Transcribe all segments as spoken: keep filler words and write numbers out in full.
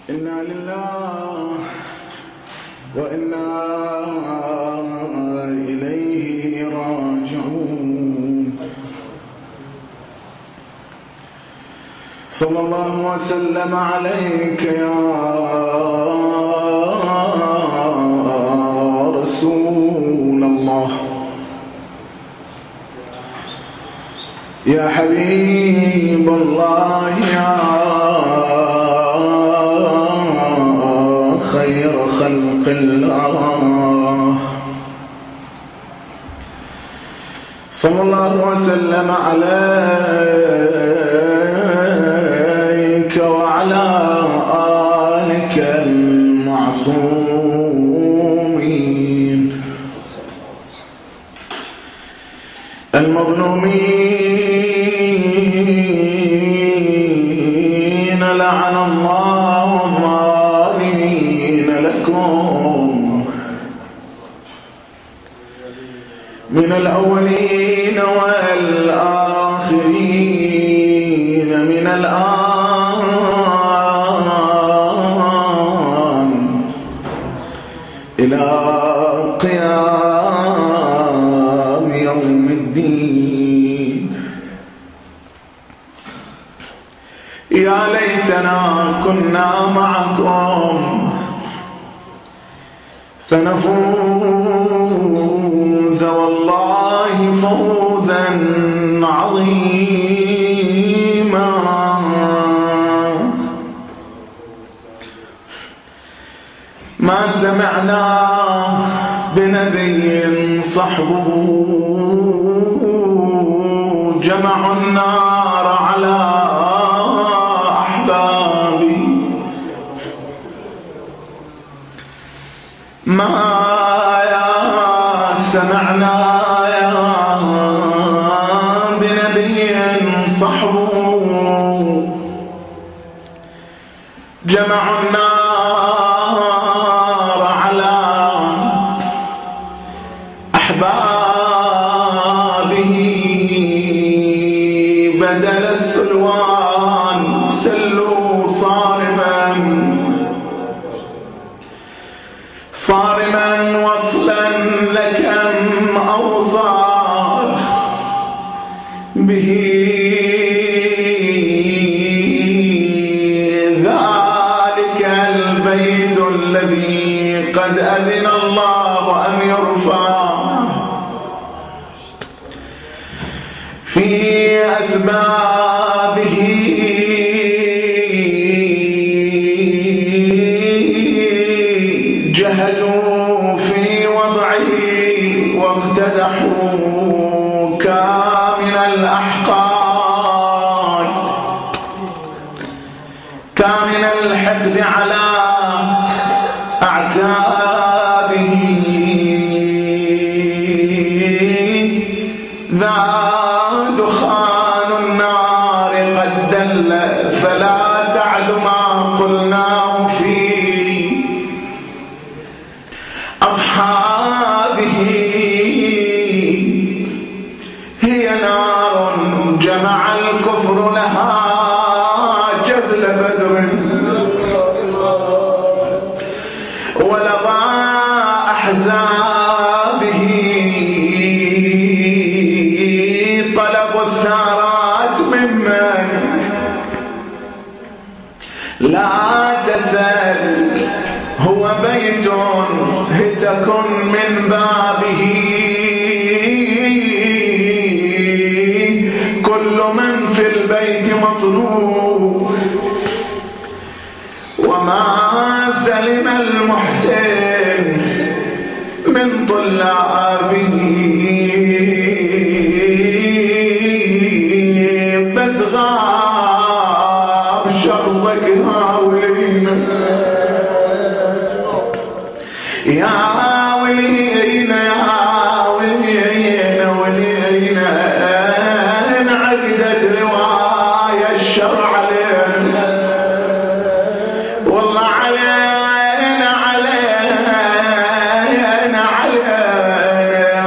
إنا لله وإنا إليه راجعون. صلى الله وسلم عليك يا رسول الله، يا حبيب الله، يا خير خلق الله. صلى الله وسلم عليك وعلى آلك المعصومين المظلومين، لعن الله الظالمين لكم من الأولين والآخرين، من الآن إلى قيام يوم الدين. يا ليتنا كنا معكم فنفوز والله فوزا عظيما. ما سمعنا بنبي صحبه جمع النار على أحبابي، ما يا سمعنا يا بنبي صحبه جمع النار على أحبابه، بدل السلوان سلوا صارما صارما وصلا لكم أوصى به ذلك البيت الذي قد أذن الله أن يرفع في أسبابه جهدوا في وضعه واقتدحوا كامن الأحقاد، كامن الحقد على أعتابه، ذا دخان النار قد دل فلا تعد ما قلناه فيه أصحابه. هي نار جمع الكفر لها جزل بدر ولظى أحزابه، طلب الثارات ممن لا تسأل، هو بيت هتكن من بابه، كل من في البيت مطلوب، وما سلم المحسن من طلابه، بس غاب شخصك هاولينا يا ولينا يا ولينا ولينا، انعقدت رواية الشرع علينا والله علينا علينا علينا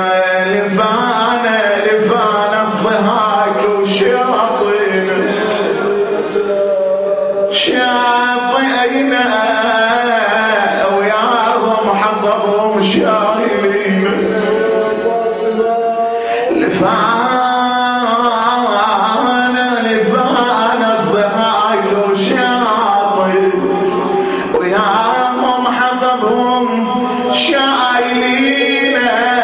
فانا لفانا الصهايل وشاطئ وياهم حطبهم شايلين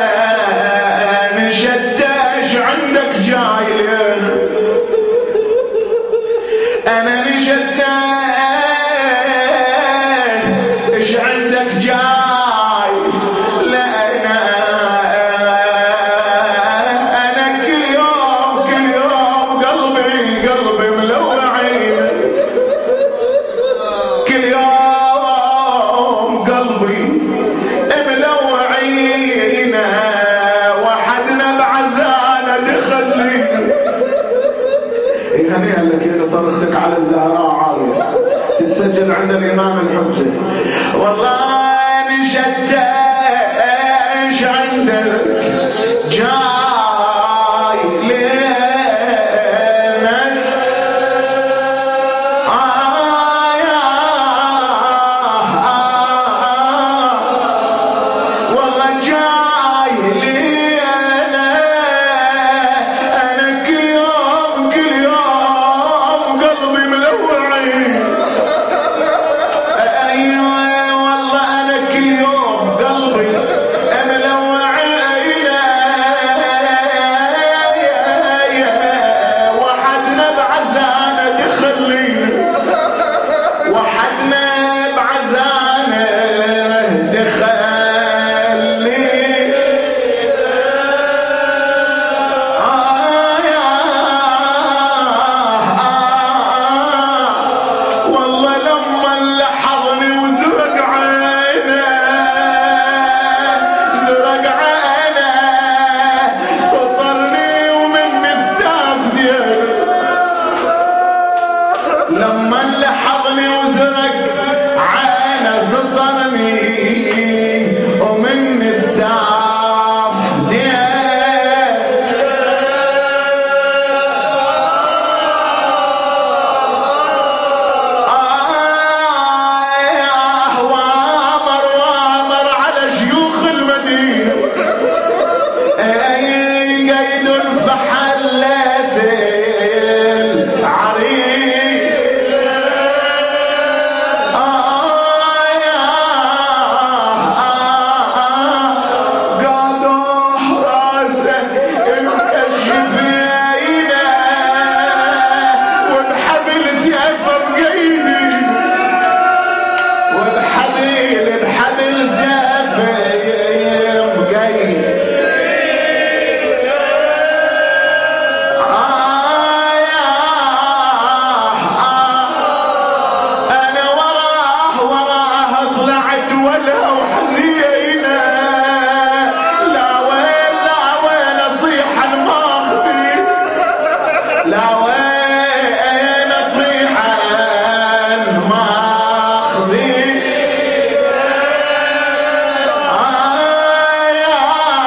نشتاش عندك جايلين انا نشتاش عندك جاي لا انا انا كل يوم كل يوم قلبي قلبي ملوعين كل يوم قلبي ملوعين وحدنا بعزانه تخلي هنيئا لك اذا صرختك على الزهراء عاليه تتسجل عند الامام الحجه. والله نشتاش عندك جاي لنا آه يا آه والله جاي لنا انا كل يوم كل يوم قلبي ملوعين ايوه والله انا كل يوم قلبي ملوعين وحدنا بعزانه تخلينا وحدنا بعزانه تخلي آه يا آه والله لما لحظني وزرق عينه زرق عينه سطرني ومني استفدي لما لحظني وزرق عينه سطرني ومني استفدي آه وامر وامر على شيوخ المدينه قيد الفحل ليثل عريق آه يا قادوح راسه مكشف عينه وبحبل سيفه بقيدي وبحبل بحبل سيفه بقيدي آه يا آه أنا وراه وراه طلعت ولا وحزينة لا وين لا وين أصيح الماخذي لا وين أصيح الماخذي آه يا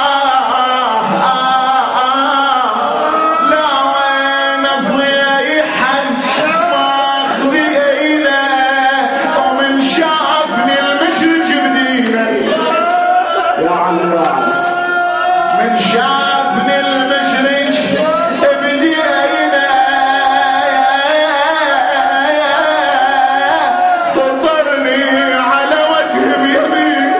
آه لا وين أصيح الماخذينا ومن شافني المشرج بدينا يا علي يا علي من شافني المشرج بدينا سطرني على وجه بيمين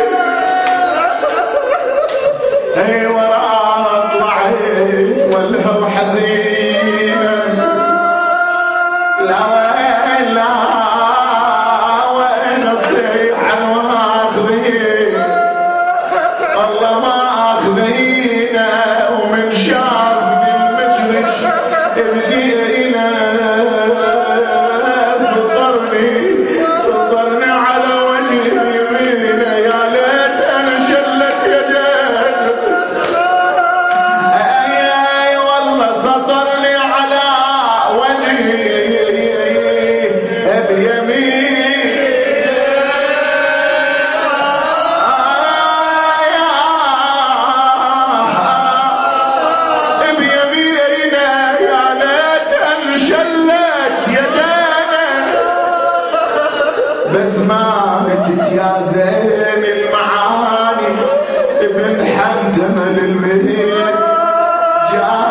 اي وراها طلعت والهو حزينه لا وين لا وين اصيح الماخذين والله ما اخذينا ومن شافني المجلس بدينا سطرني سطرني على وجه يمينه يا ليت انا شلت يديه اي والله سطرني على وجهي بيمين آه بيمينه يا ليت انشلت يدانا بس ما متت يا زين المعاني ابن حمد من البيت جاء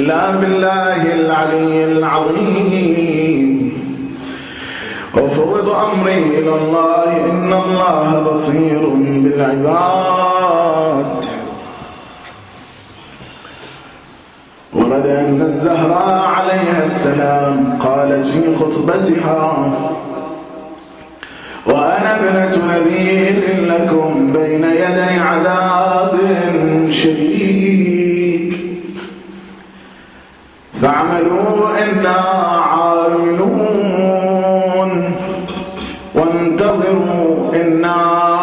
إلا بالله العلي العظيم وفوض أمري إلى الله إن الله بصير بالعباد. ورد أن الزهراء عليها السلام قالت في خطبتها: وأنا ابنة نذير لكم بين يدي عذاب شديد فاعملوا إنا عاملون وانتظروا إنا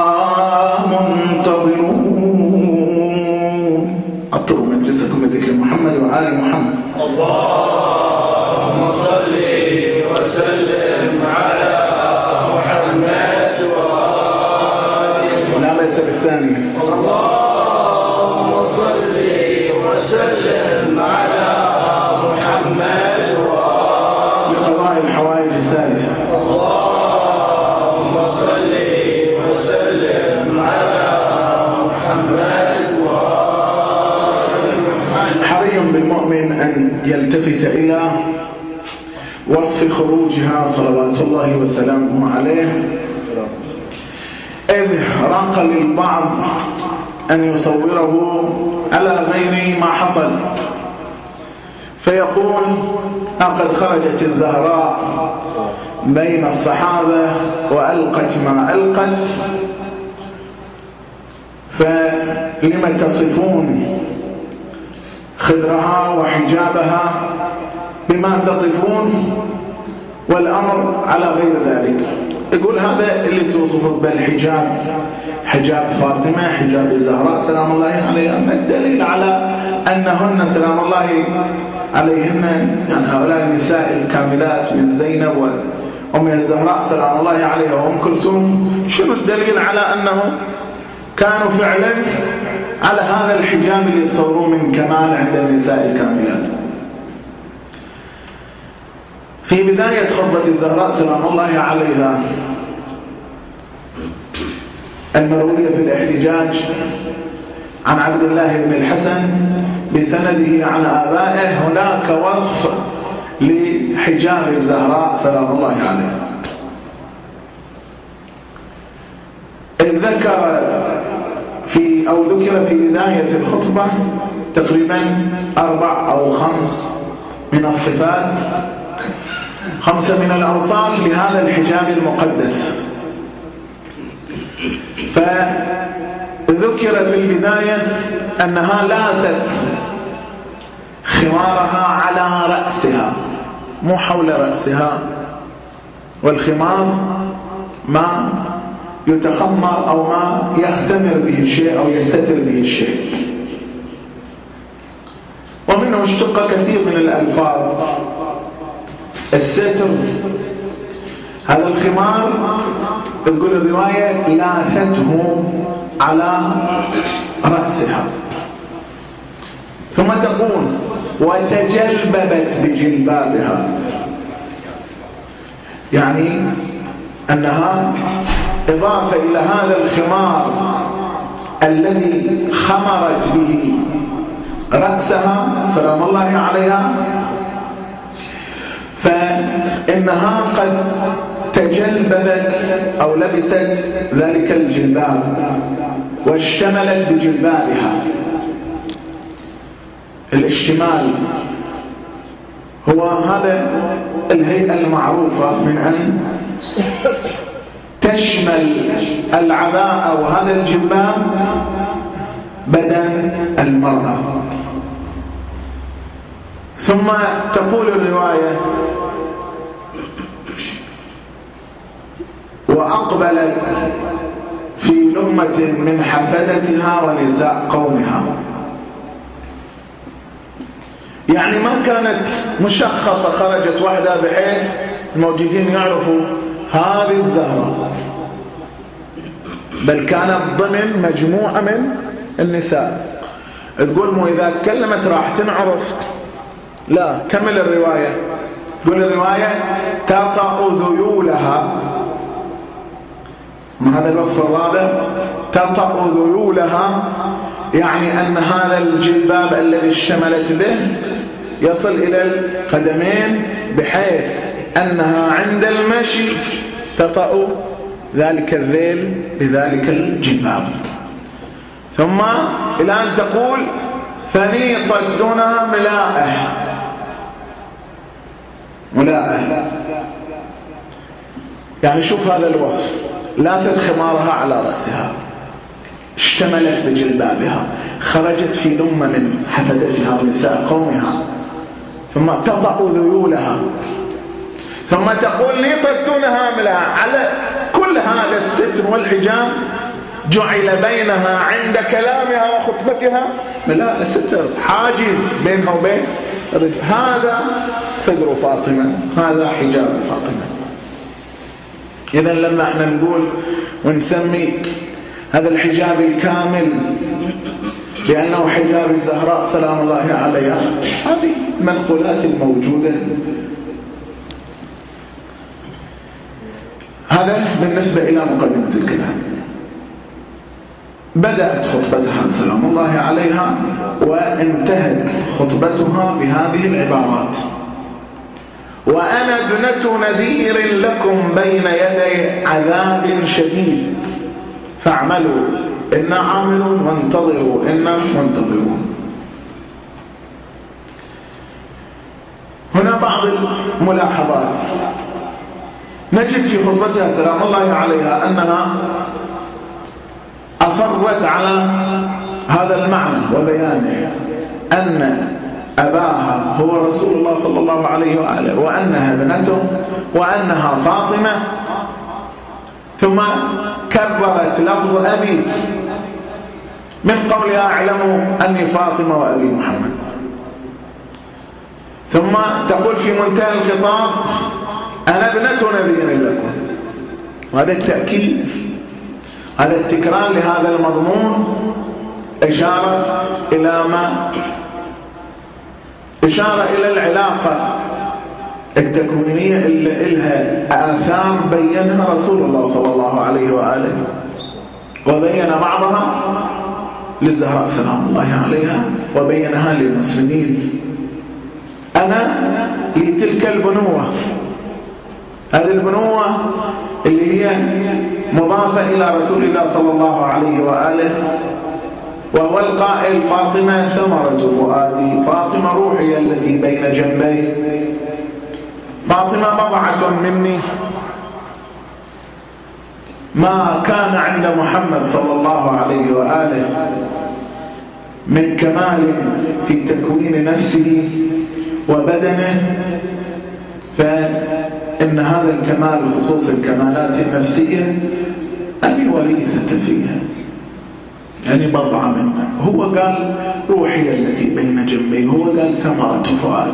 منتظرون. أطروا مجلسكم بذكر محمد وآل محمد. اللهم صل وسلم على محمد وآله. ولا بأس بالثانية. اللهم صل وسلم على محمد وآله. لقضاء الحوائج الثالثة. اللهم صل وسلم على محمد وآله. حري بالمؤمن أن يلتفت إلى وصف خروجها صلوات الله وسلامه عليه، إذ راق للبعض أن يصوره على غير ما حصل، فيقول: لقد خرجت الزهراء بين الصحابة وألقت ما ألقت، فلم تصفون خدرها وحجابها بما تصفون والأمر على غير ذلك. يقول هذا اللي توصفه بالحجاب، حجاب فاطمة، حجاب الزهراء سلام الله عليها، ما الدليل على أنهن سلام الله عليهن، يعني هؤلاء النساء الكاملات من زينب وأم الزهراء سلام الله عليها وأم كلثوم، شنو الدليل على أنه كانوا فعلا على هذا الحجاب اللي يتصورون من كمال عند النساء الكاملات؟ في بداية خطبة الزهراء سلام الله عليها المروية في الاحتجاج عن عبد الله بن الحسن بسنده عن آبائه، هناك وصف لحجاب الزهراء سلام الله عليها، إذ ذكر في أو ذكر في بداية الخطبة تقريبا أربع أو خمس من الصفات، خمسة من الأوصاف لهذا الحجاب المقدس. فذكر في البداية أنها لاثت خمارها على رأسها، مو حول رأسها، والخمار ما يتخمر أو ما يختمر به الشيء أو يستتر به الشيء، ومنه اشتق كثير من الألفاظ. الستر، هذا الخمار تقول الرواية لاثته على رأسها، ثم تقول وتجلببت بجلبابها، يعني أنها إضافة إلى هذا الخمار الذي خمرت به رأسها سلام الله عليها، فإنها قد تجلببت أو لبست ذلك الجلباب واشتملت بجلبابها. الاشتمال هو هذا الهيئة المعروفة من أن تشمل العباءة أو هذا الجلباب بدن المرأة. ثم تقول الرواية وأقبلت في لمة من حفدتها ونساء قومها، يعني ما كانت مشخصة خرجت وحدها بحيث الموجودين يعرفوا هذه الزهراء، بل كانت ضمن مجموعة من النساء. تقول مو إذا تكلمت راح تنعرف، لا، كمل الرواية. تقول الرواية تطأ ذيولها، من هذا الوصف الرابع، تطأ ذيولها، يعني أن هذا الجلباب الذي اشتملت به يصل إلى القدمين بحيث أنها عند المشي تطأ ذلك الذيل بذلك الجباب. ثم إلى أن تقول فنيطت دونها ملاءة. ملاءة يعني شوف هذا الوصف، لاثت خمارها على رأسها، اشتملت بجلبابها، خرجت في لمة من حفدتها ونساء قومها، ثم تضع ذيولها، ثم تقول نيطت دونها ملاءة. على كل هذا الستر والحجاب جعل بينها عند كلامها وخطبتها ملاءة، ستر، حاجز بينها وبين الرجل. هذا ثغر فاطمة، هذا حجاب فاطمة. إذن لما احنا نقول ونسمي هذا الحجاب الكامل لأنه حجاب الزهراء سلام الله عليها، هذه المنقولات الموجودة. هذا بالنسبة إلى مقدمة الكلام. بدأت خطبتها سلام الله عليها وانتهت خطبتها بهذه العبارات: وأنا ابنة نذير لكم بين يدي عذاب شديد فاعملوا إنا عاملون وانتظروا إنا منتظرون. هنا بعض الملاحظات. نجد في خطبتها سلام الله عليها أنها أصرت على هذا المعنى وبيانه، أن أباها هو رسول الله صلى الله عليه وآله، وأنها ابنته، وأنها فاطمة. ثم كررت لفظ أبي من قولها اعلموا أني فاطمة وأبي محمد. ثم تقول في منتهى الخطاب أنا ابنة نذير لكم. وهذا التأكيد، هذا التكرار لهذا المضمون إشارة إلى ما إشارة إلى العلاقة التكوينية اللي إلها آثار بينها رسول الله صلى الله عليه وآله، وبين بعضها للزهراء سلام الله عليها وبينها للمسلمين. أنا لتلك البنوة، هذه البنوة اللي هي مضافة إلى رسول الله صلى الله عليه وآله، وهو القائل فاطمة ثمرة فؤادي، فاطمة روحي التي بين جنبي، فاطمة بضعة مني. ما كان عند محمد صلى الله عليه وآله من كمال في تكوين نفسه وبدنه، فإن هذا الكمال خصوص الكمالات النفسية أبي وريثة فيها، يعني بضعة منه. هو قال روحي التي بين جنبي، هو قال ثمرة فؤادي.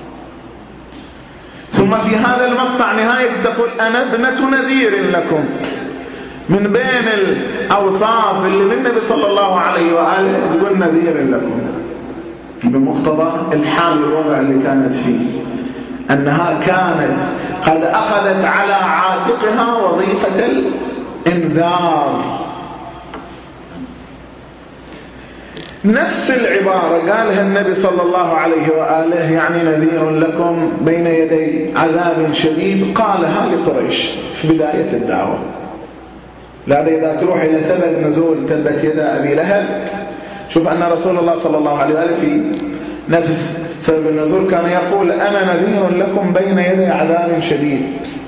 ثم في هذا المقطع نهاية تقول أنا ابنة نذير لكم. من بين الأوصاف اللي للنبي صلى الله عليه وآله تقول نذير لكم، بمقتضى الحال والوضع اللي كانت فيه، أنها كانت قد أخذت على عاتقها وظيفة الإنذار. نفس العبارة قالها النبي صلى الله عليه وآله، يعني نذير لكم بين يدي عذاب شديد، قالها لقريش في بداية الدعوة. لهذا إذا تروح إلى سبب نزول تبت يدا أبي لهب، شوف أن رسول الله صلى الله عليه وآله في نفس سبب النزول كان يقول أنا نذير لكم بين يدي عذاب شديد،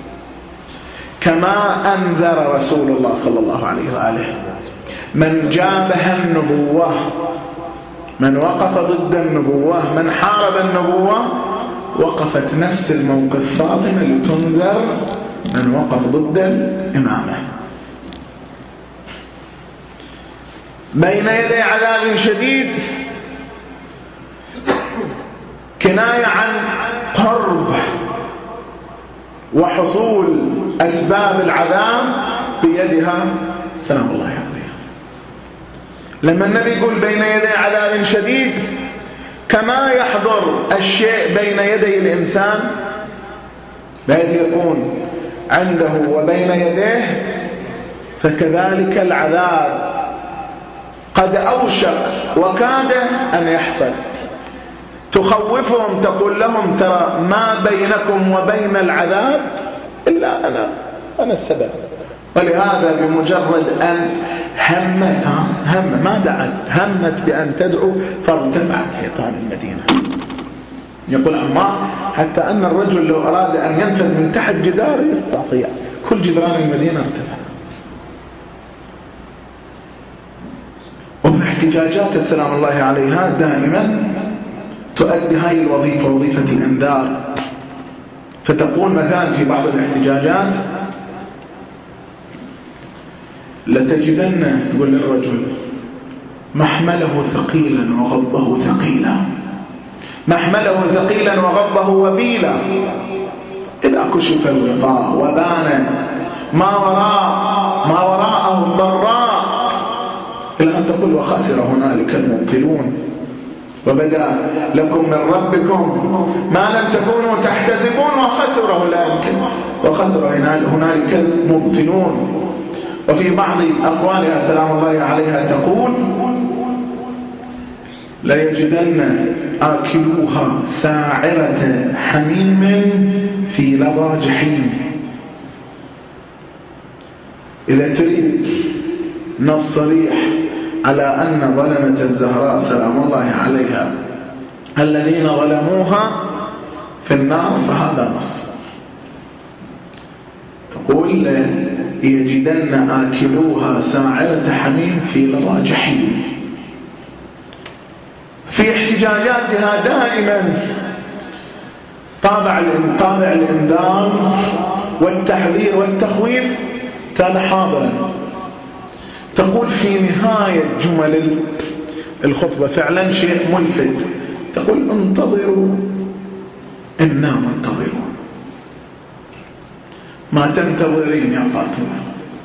كما أنذر رسول الله صلى الله عليه وآله من جابه النبوة، من وقف ضد النبوة، من حارب النبوة. وقفت نفس الموقف فاطمة لتنذر من وقف ضد الإمامة. بين يدي عذاب شديد كناية عن قرب وحصول أسباب العذاب بيدها سلام الله عليها. لما النبي يقول بين يدي عذاب شديد، كما يحضر الشيء بين يدي الإنسان بحيث يكون عنده وبين يديه، فكذلك العذاب قد أوشك وكاد أن يحصل. تخوفهم تقول لهم ترى ما بينكم وبين العذاب إلا أنا أنا السبب. ولهذا بمجرد أن همتها هم ما دعت همت بأن تدعو فارتفعت حيطان المدينة. يقول عمار حتى أن الرجل لو أراد أن ينفذ من تحت جدار يستطيع، كل جدران المدينة ارتفع. وفي احتجاجات السلام الله عليها دائما تؤدي هاي الوظيفة وظيفة الإنذار. فتقول مثلا في بعض الاحتجاجات لتجدن تقول للرجل محمله ثقيلا وغبه ثقيلا، محمله ثقيلا وغبه وبيلا، إذا كشف الغطاء وبان ما وراء ما وراءه الضراء، إلى أن تقول وخسر هنالك المبطلون وبدأ لكم من ربكم ما لم تكونوا تحتسبون وخسر لا يمكن وخسر هنالك المبطلون. وفي بعض أقوالها سلام الله عليها تقول لا يجدن آكلوها ساعرة حميم في لظى جحيم. إذا تريد نص صريح على أن ظلمة الزهراء سلام الله عليها الذين ظلموها في النار فهذا نص. تقول يجدن آكلوها ساعرة حميم في لظى جحيم. في احتجاجاتها دائما طابع طابع الإنذار والتحذير والتخويف كان حاضرا. تقول في نهاية جمل الخطبة فعلا شيء ملفت، تقول انتظروا إنا منتظرون. ما تنتظرين يا فاطمة؟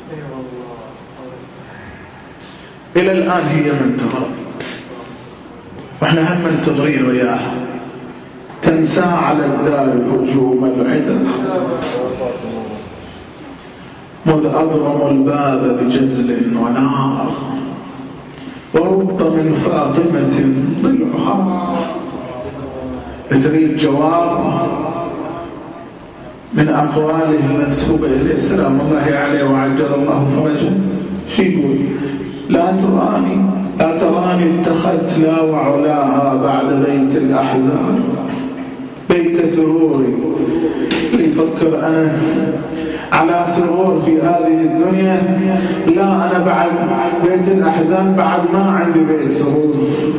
إلى الآن هي منتظرة وإحنا هم منتظرين وياها. تنسى على الدار هجوم العدا مذ أضرموا الباب بجزل ونار وربط من فاطمة ضلعها. تريد جواب من أقواله المنسوبة إليه سلام الله عليه وعجل الله فرجه. شو يقول؟ لا تراني لا تراني اتخذت لا وعلاها بعد بيت الأحزان بيت سروري. اللي يفكر أنا على سرور في هذه الدنيا، لا أنا بعد بيت الأحزان بعد ما عندي بيت سرور.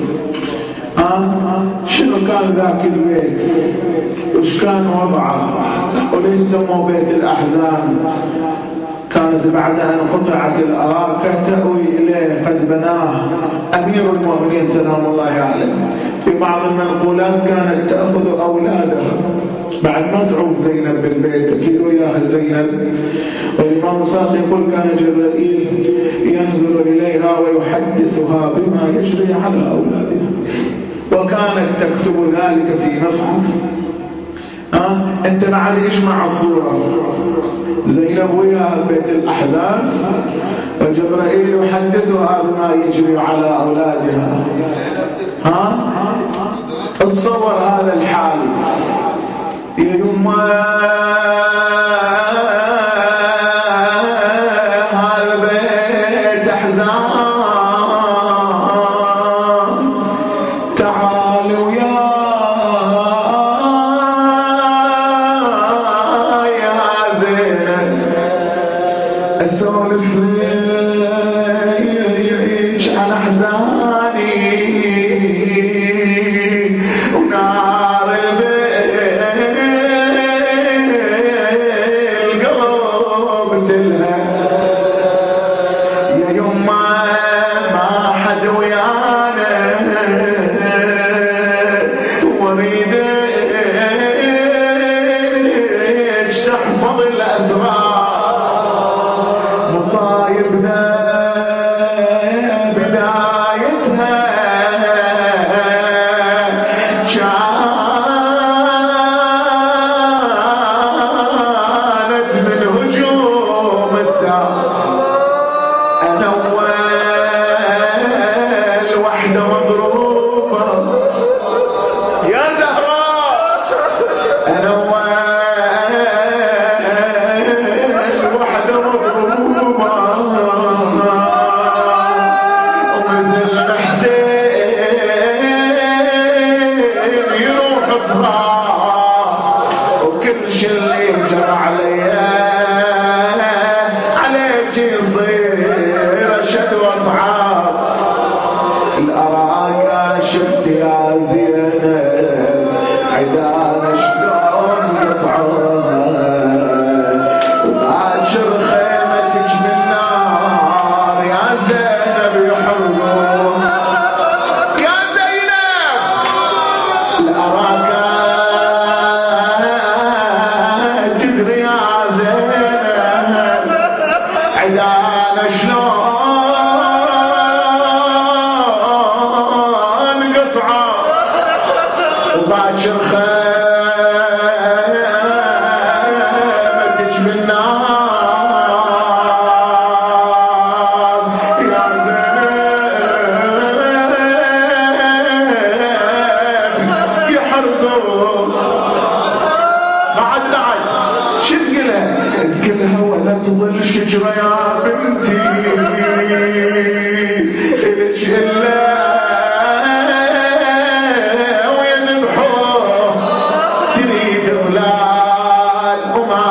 آه شنو كان ذاك البيت وش كان وضعه وليش سموه بيت الأحزان؟ كانت بعد أن قطعت الأراك تأوي إليه قد بناه أمير المؤمنين سلام الله عليه. في بعض المنقولات كانت تأخذ أولادها بعد ما تعود زينب بالبيت أكيد وياها زينب. والإمام الصادق يقول كان جبرائيل ينزل إليها ويحدثها بما يجري على أولادها، وكانت تكتب ذلك في مصحف. أه؟ أنت بعد اجمع الصورة زينب وياها بيت الأحزان وجبرائيل يحدثها بما يجري على أولادها. ها أه؟ تصور هذا الحال يا يما هذا بيت أحزان تعالوا يا يا زينب أسولف ليش عن أحزاني ونار القلب تلها يا يما ما حد ويانا وريدش تحفظ الأسرار مصايبنا بدايتها كانت من هجوم الدار. أنا أول وحدة مضروبة يا ولا تظل شجرة يا بنتي إلك إلا ويذبحوه تريد ظلال وما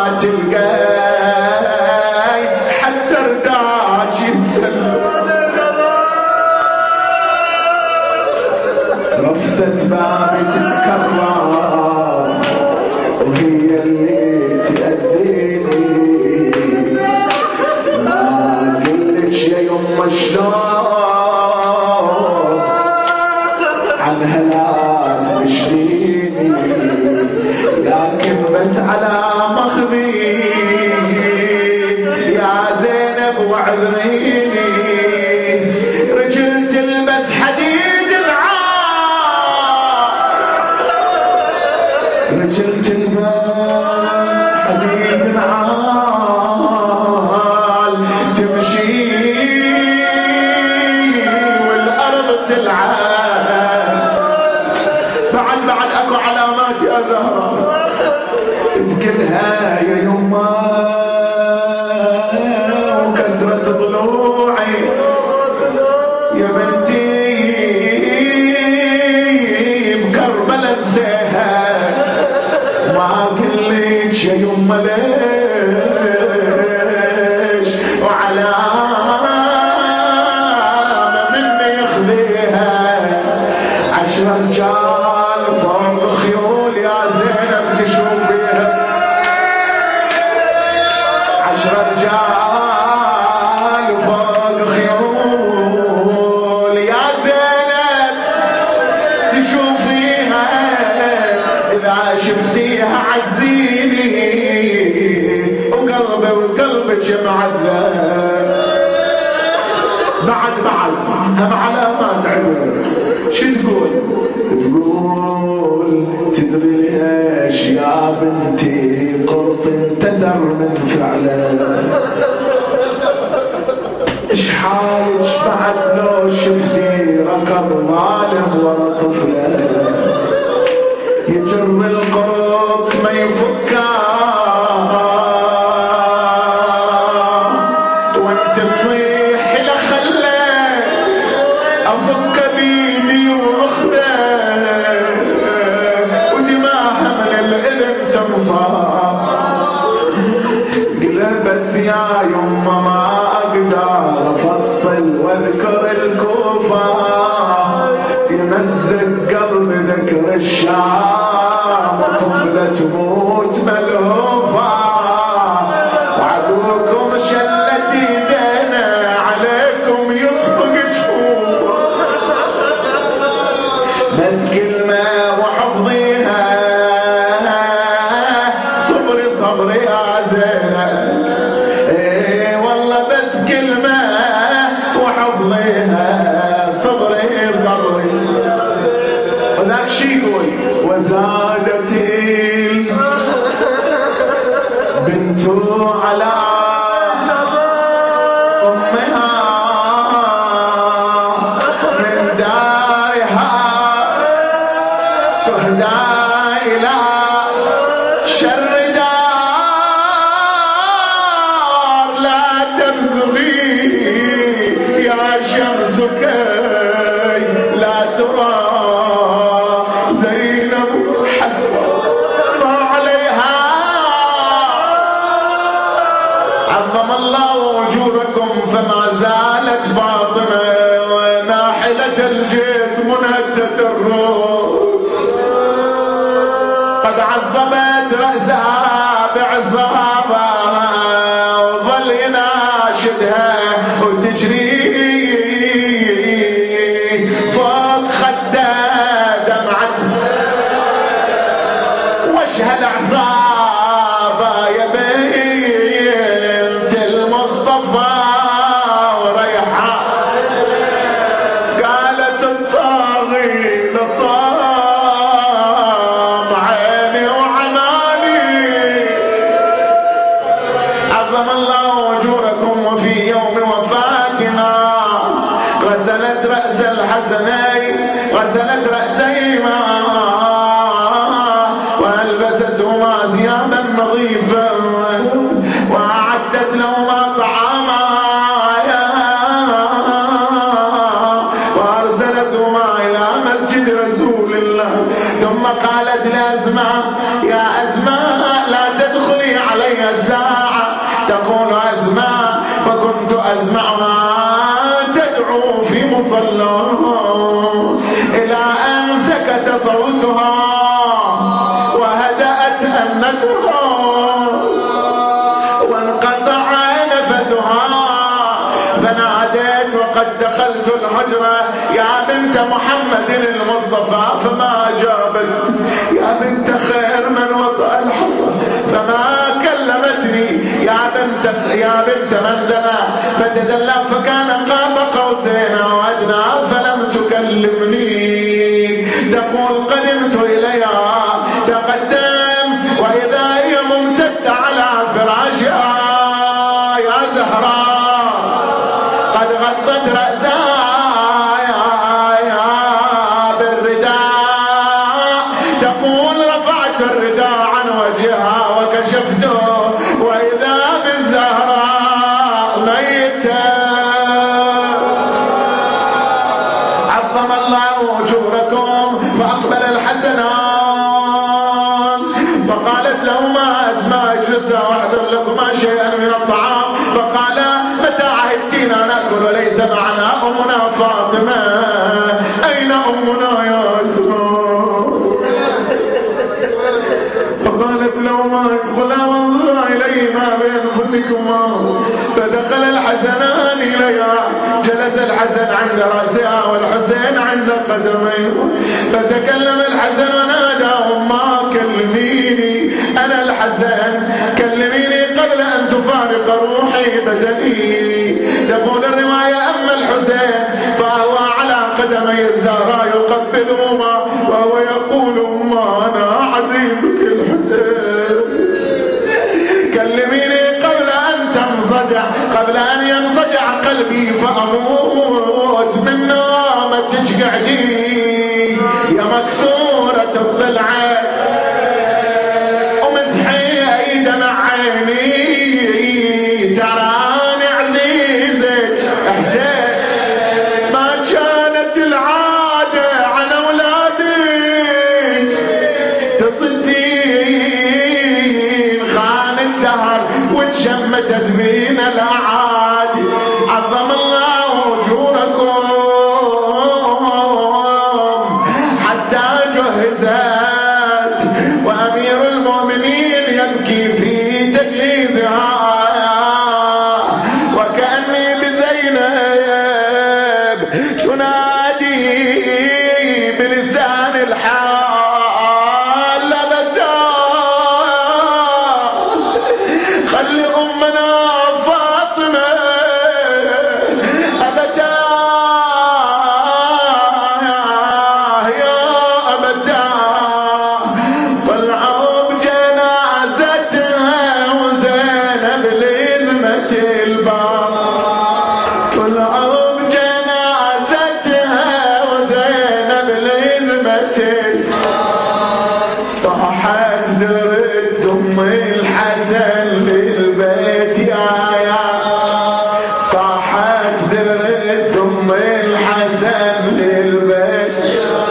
تلقاي حتى رداج يتسلل رفسة بابي تتكرر وهي اللي تأذيني ما قلتش يا يما شلون عنها لا تشفيني لكن بس على مخذي يا زينب واعذريني رجل تلبس حديد رجل تلبس حديد العال تمشي والأرض تلعب بعد بعد أكو علامات يا زهرة اذكرها يا يما وكسرة ضلوعي يا بنتي بكربلة انساها ما قلتش يا يما ليش وعلامة مني يخذيها عشر رجال فوق خيول يا زينب تشوفيها عشر رجال فوق خيول يا زينب تشوفيها إذا شفتيها عزيني وقلبي وقلبك معذب بعد بعد هم علامات عذر شو تقول تقول تدري ليش يا بنتي قرط انتدر من فعله ايش حالك بعد لو شفتي ركض ظالم ورا طفله يجر القرط ما يفكها وانت تصيح لخله افك بيدي ورخده ودماها من الاذن تنصاب قل بس يا يما ما اقدر افصل واذكر الكوفه يمزق قلبي ذكر الشام طفله تموت ملهوفه وعدوكم شلت ايدينا عليكم يصفق جفوفه بس كلمه وحفظيها صبري صبري يا زينب ايه والله بس كلمه وحفظيها صبري صبري وذاك شي يقول وزادت البنت على امها من دارها تهدى الى شر دار لا تبزغي يا شمس كي لا ترى زينب حسرة ما عليها عظم الله أجوركم فما زالت فاطمة ناحلة الجسم منهدة الروح قد عظمت رأسها بعظامها وظل يناشدها وتجري فوق خدها دمعتها وجه العصابة يا بنت المصطفى وريحة قالت الطاغي لطام عيني وعمالي عظم الله أجوركم وفي يوم وفاتها غسلت رأس الحسنين غسلت رأسيهما وألبستهما ثيابا نظيفا وأعدت تقول أسماء فكنت أسمعها تدعو في مصلاها إلى أن سكت صوتها وهدأت أنتها وانقطع نفسها فناديت وقد دخلت الحجرة يا بنت محمد المصطفى فما أجابت، يا بنت خير من وطأ الحصى فما كلمتني، يا بنت يا بنت من دنا فتدلى فكان قاب قوسين أو أدنى فلم تكلمني. تقول قدمت إليها تقدم وإذا هي ممتدة على فراشها يا زهراء قد غطت رأسها بالرداء. تقول رفعت الرداء عن وجهها وكشفته وإذا بالزهراء ميتة. عظم الله أجوركم. فأقبل الحسنان فقالت لهما أسماء اجلسا واحضر لكما شيئا من الطعام. فقال متى عهدتينا نأكل وليس معنا أمنا فاطمة؟ أين أمنا يا أسماء؟ فقالت لهما ادخلا وانظرا إليهما بأنفسكما. فدخل الحسنان إليها جلس الحسن عند رأسها والحسين عند قدميه. فتكلم الحسن وناداهما كلميني أنا الحسن كلميني قبل أن تفارق روحي بدني. تقول الرواية أما الحسين فهو على قدمي الزهراء يقبلهما وهو يقول ما أنا عزيزك الحسين كلميني قبل أن تنصدع قبل أن ينصدع قلبي فأموت من نومتك قعدي يا مكسورة الضلع ومسحي دمع عيني تراني عزيزك حسين ما كانت العادة عن أولادك تصدين خان الدهر وتشمتت بينا الأعادي. عظم الله أجوركم حتى جهزت وأمير المؤمنين يبكي في تجهيزها وكأني بزينب تنادي بلسان الحال أبدا خلي أمنا فاطمة أبدا يا أبدا. طلعوا بجنازتها وزينب لزمة الباب. طلعوا بجنازتها وزينب لزمة الباب. صاحت درد أم الحسن للبيت يا يا صاحت درد أم الحسن للبيت.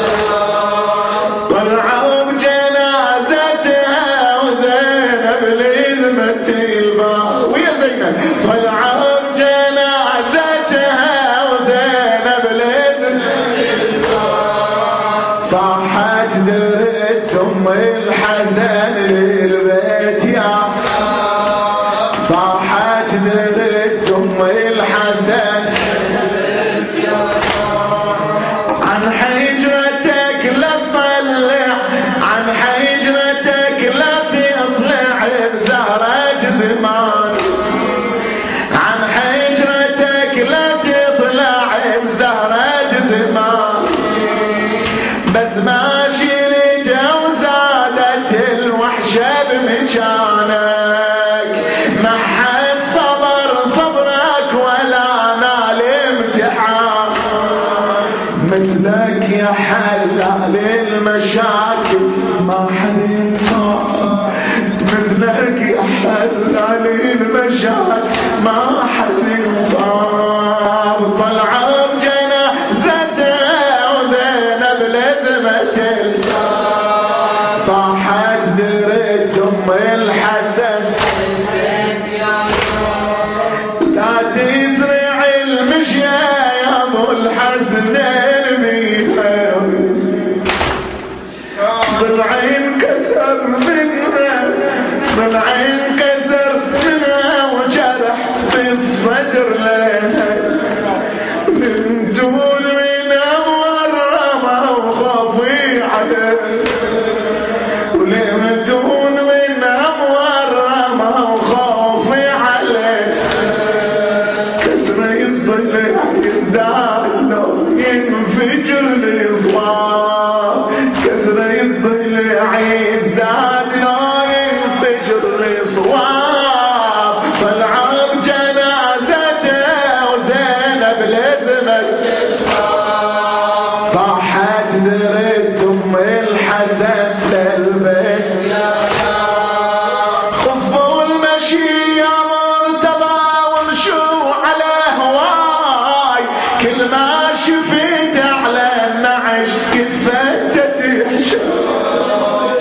طلعوا بجنازتها وزينب لزمة الباب ويا زينب. طلعوا بجنازتها وزينب لزمة الباب. صاحت درد أم الحسن للبيت يا صاحت درد أم الحسن عن حجرتك لا تطلع عن حجرتك لا تطلع بزهرة زمان. عن حجرتك لا تطلع بزهرة زمان. بس ماشي رجع وزادت الوحشة بمكانك ما حد صبر صبرك ولا نال امتحان. مثلك يا حلال المشاكل ما حد ينصاب. مثلك يا حلال المشاكل ما حد ينصاب. طلعوا بجنازتها وزينب لزمة صاحت درد أم الحسن اثنين بيها ضلعين كسر منها ضلعين كسر منها وجرح في الصدر لها من دون منها مرمى وخافي عليه ولم دون منها مرمى وخافي عليه كسر الضلع يزداد لو ينفجر الإصبع كسر الضلع يزداد لو ينفجر الإصبع طلعوا بجنازته وزينب لزمت صاحت درد ام الحسن للبيت خفوا المشي يا مرتضى ومشوا على هواي كل ما شفت على النعش كتفتت حشاي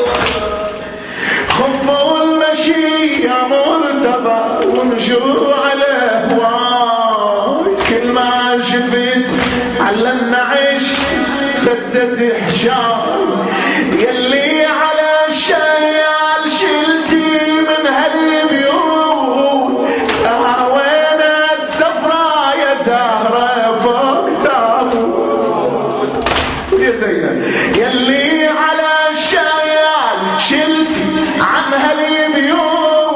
خفوا المشي يا مرتضى ومشوا على هواي كل ما شفت على النعش فتت حشاي يلي على الشيال شلتي من هالبيوت وين السفرة يا زهرة فوق تابوت يا زينب يلي على الشيال شلتي عن هالبيوت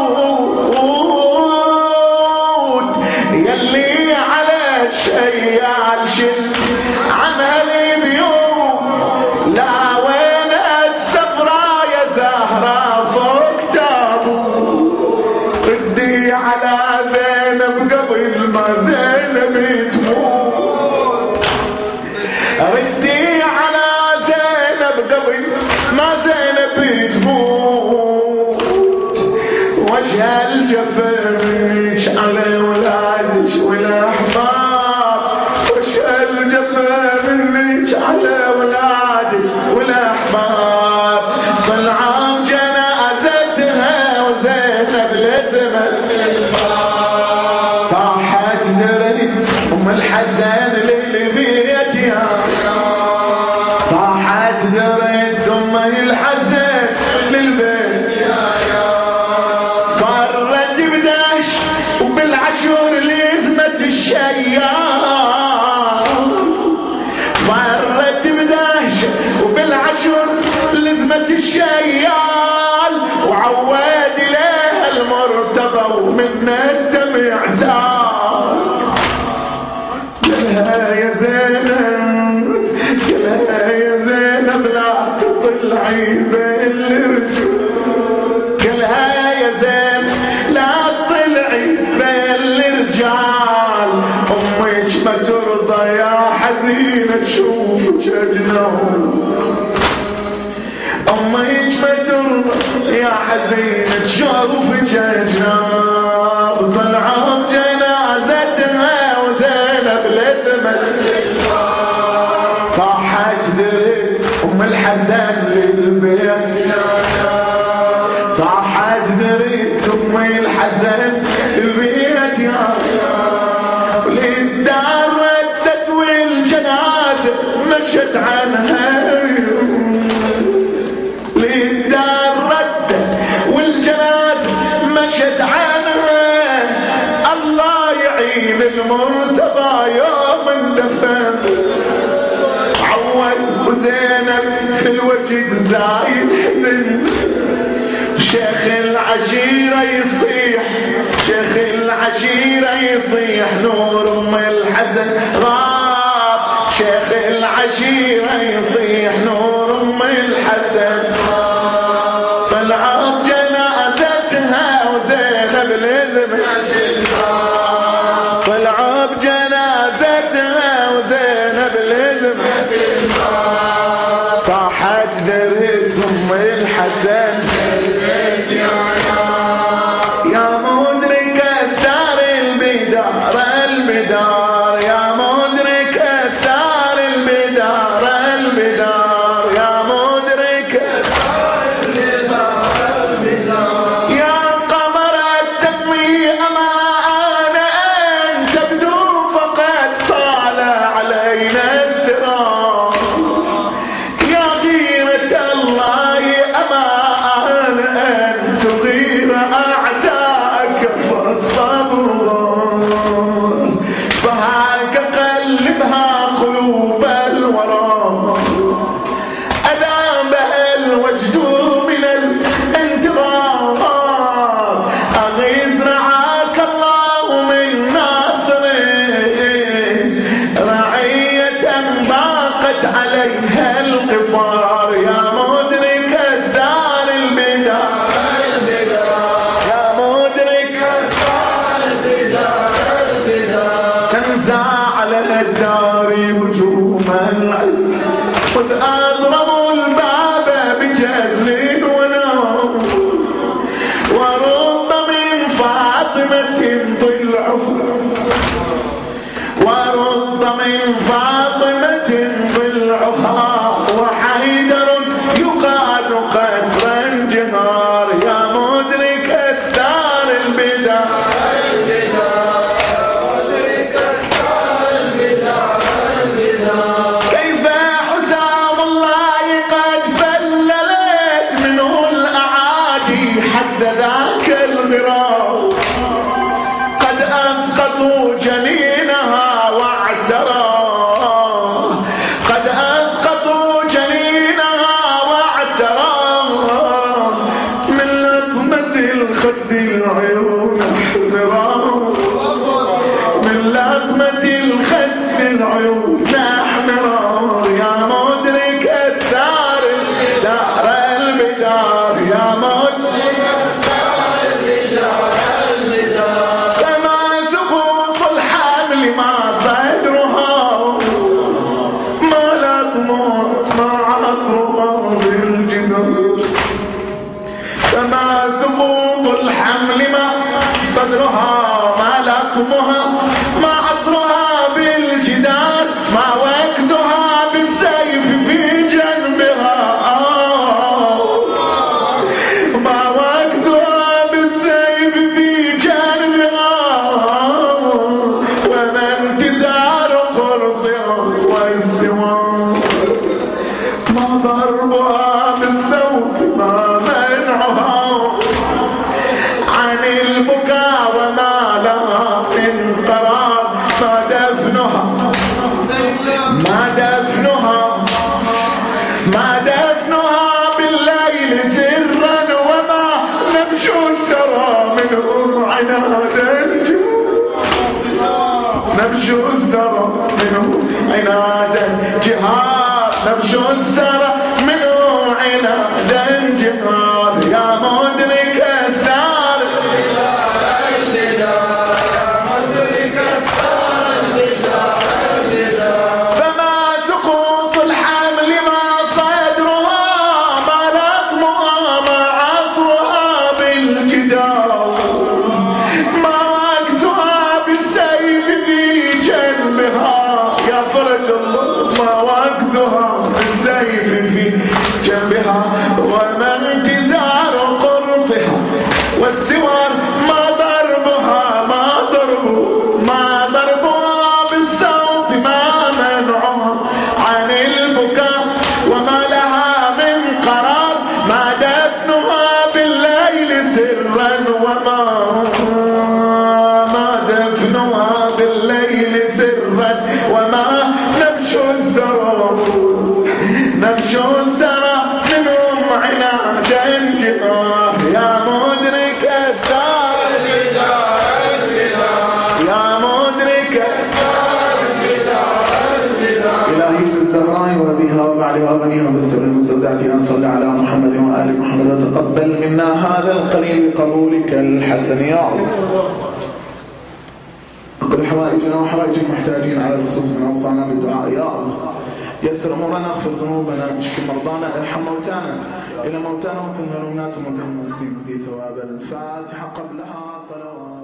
يلي على الشيال شلتي عن هالبيوت لا وين السفرة يا زهرة فوق تابوت ردي على زينب قبل ما زينب تموت ردي على زينب قبل ما زينب تموت وجه الجفن على ولادك ولا احباب وجه الجفن على ولادك ولا احباب طلعوا جنازتها وزينب لزمت صاحت دريد ام الحسن للبيت يا صاحت دريد ام الحسن للبيت فرت بداش وبالعشور لزمت الشيال فرت بداش وبالعشر لزمت الشيال وعواد لها المرتضى ومن الدمع زال قالها يا زينب قالها يا زينب لا تطلعي بالرجل قالها يا زينب لا تطلعي بالرجال امك ما ترضى يا حزينة تشوفك أجنب أمك ما ترضى يا حزينة تشوفك أجنب طلعوا بجنازتها وزينب لزمت صاحت دريد أم الحسن للبيت صاحت دريد أم الحسن للبيت يا وللدار ردت والجنازة مشت عنها للدار ردت والجنازة مشت عنها الله يعين المرتضى يوم اندفن عود وزينب في الوجه زايد حزن شيخ العشيرة يصيح شيخ العشيرة يصيح نور ام الحسن غاب شيخ العشيرة يصيح نور ام الحسن طلعوا بجنازتها وزينب لزمت طلعوا بجنازتها وزينب لزمت صاحت دريد ام الحسن يا مدرك الدار البدار البدار يا مدرك الدار البدار البدار يا مدرك يا قمر التقوي أمان أن تبدو فقد طال علينا تنزع على الدار هجوما قد أضرموا الباب بجزل ونار ورد من فاطمة ضلعه ورد من فاطمة ضلعها وحيدر يقاد قسرا جهار يا مدرك الدار البدار كيف حسام الله قد فللت منه الأعادي حد ذاك الغرام قد أسقطوا جنينها واعترى قد أسقطوا جنينها واعترى من لطمة الخد العيون احمرا من لطمة الخد العيون احمرا يا مدرك الدار دار البدار يا مدرك الدار البدار كما سقوط الحمل ما صدرها ما لطمه ما عصرها بالجدار كما سقوط الحمل ما صدرها ما لطمها ما عصرها بالجدار ما وكزها بالسيف في جنبها ما وكزها بالسيف في جنبها وما انتظار قرطها والسوار ما ضربها بالصوت ما منعها عن البكاء وما لها من قرار ما دفنها ما دفنها ما دفنها بالليل سرا وما نمشي الثرى منهم عنادا نمشي الثرى منهم عنادا جهار نمشي الثرى منهم عنادا جهار يا مدرك الدار فما سقوط الحمل ما صدرها ما لطمها ما عصرها بالجدار ما وكزها بالسيف في جنبها يا فرج الله ما وكزها بالسيف في جنبها وما انتظار قرطها والسوار ما ضربها ما ضربه ما ضربها بالصوت ما منعها عن البكاء وما لها من قرار ما دفنها بالليل سرا وما ما دفنها بالليل سرا وما نمشي الثرى نمشي الثرى منهم عنادا جهار يا مدرك الدار يا مدرك إلهي بالزهراء ونبيها وبعدها وبنيها بالسر المستودعين صل على محمد وآل محمد وتقبل منا هذا القليل بقبولك الحسن يا الله قد حوائجنا وحوائج المحتاجين على الخصوص من أوصانا بالدعاء يا الله يسر أمورنا اغفر ذنوبنا اشف مرضانا ارحم موتانا إلى موتانا وكن المؤمنات وموتى المسلمين في ثواب الفاتحة قبلها صلوات